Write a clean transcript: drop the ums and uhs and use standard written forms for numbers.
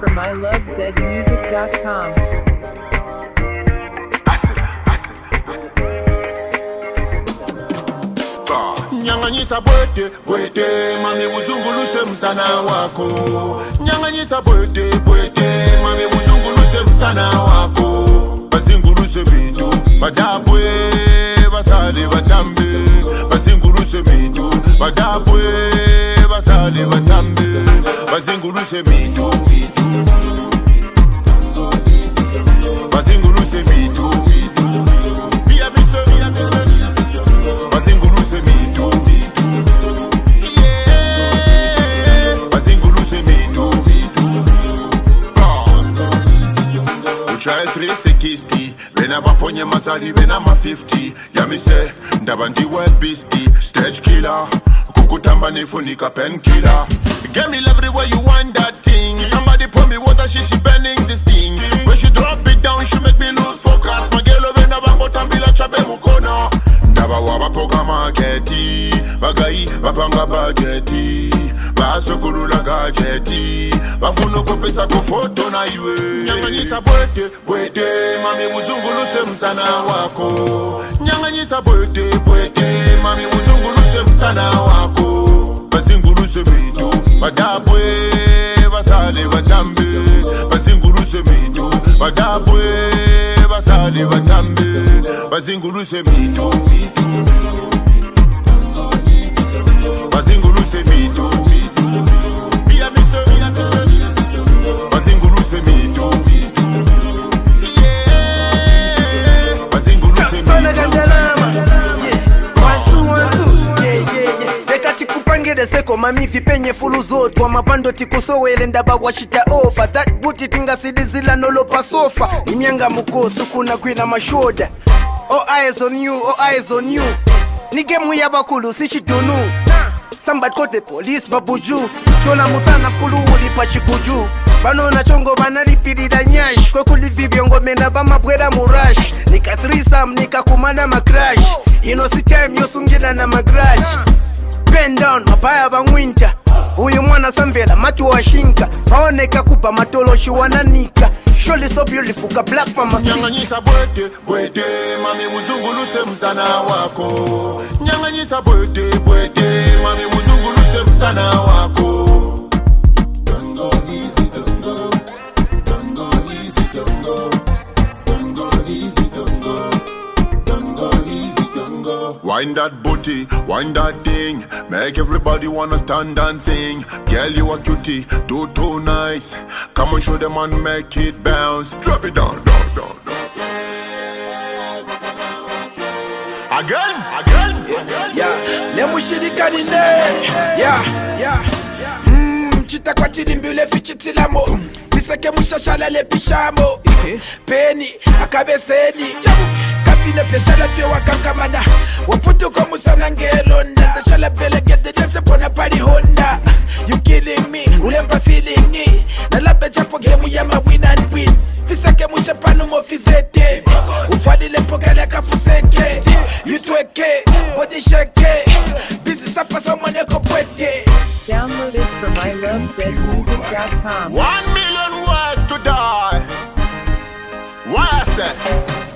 from ilovezmusic.com. Nyanganyisa bwete, bwete, mami uzunguluse msana wako. Nyanganyisa bwete, bwete, mami uzunguluse msana wako. Basinguluse mitu, badabwe, basale batambe. Basinguluse mitu, badabwe, basale batambe. Basinguluse mitu, basinguluse mitu. Basinguluse mitu. Basinguluse mitu. We try 360. Vena baponye mazali vena ma 50. Yamise ndaba ndiwe beastie. Stage killer. Kukutamba nifunika pen killer. Get me love everywhere you want that thing. Somebody pour me water, she bending this thing. When she drop it down, she make me lose focus. Magelo vena bango tambila chabe mukona. Ndaba wabapoka maketi. Bagai bapanga budgeti. Basokulula gadgeti. Bafuno kopesa kufoto na iwe. Nyanganyisa bwete, bwete, mami uzunguluse msana wako. Nyanganyisa bwete, bwete, mami uzunguluse msana wako. Basinguluse mitu, badabwe, basale batambe. Basinguluse mitu, badabwe, basale batambe. Basinguluse mitu, basinguluse mitu. Basinguluse mitu. Basinguluse mitu. Kupangede seko mami vipenye fulu zote wa mapando tikusowele ndaba washita ofa that booty tingasidizila nolopa sofa imyanga mukosu kuna kwina mashoda. All eyes on you, all eyes on you. Nige muya bakulu sishidunu. Somebody call the police babuju. Tola musana fulu ulipa chikuju. Bano na chongo bana lipirida nyash. Kwe kulivi biongo mena bama bweda murash. Nika threesome nika kumanda makrash. Ino si time yosungila na magraj. Bend down, mabaya bangwinta. Uyu mwana samvela, matu wa shinka. Paoneka kupa matoloshi wananika. Surely so beautiful, ka black mama sing. Nyanganyisa bwete, bwete, mami uzunguluse msana wako. Nyanganyisa bwete, bwete, mami uzunguluse msana wako. Don't go easy, don't go. Don't go easy, don't go. Don't go easy, don't go. Don't go easy, don't go. Wind that booty, wind that thing. Make everybody wanna stand and sing. Girl, you a cutie, do too nice. Come on, show them and make it bounce. Drop it down, down, down, down. Again, again, again. Yeah, nemushirikanine. Yeah. Chita kwa tilimbule fichitilamo. Biseke mushashala le pishamo. Peni, akabeseni. Kafine feshala fye wakankamana. Waputu komusana ngelonda. Tashala pele get the dance upon a party Honda. You killing me, ulempa feeling me. Nalape chapo gemu ya ma win and win. Fisake mushapanu mo fizete. Ufali le pokale kafuseke. You tweke, body shake. Busy sapa someone eko pwete. Download it from ilovezmusic.com. 1 million ways to die. Why I say?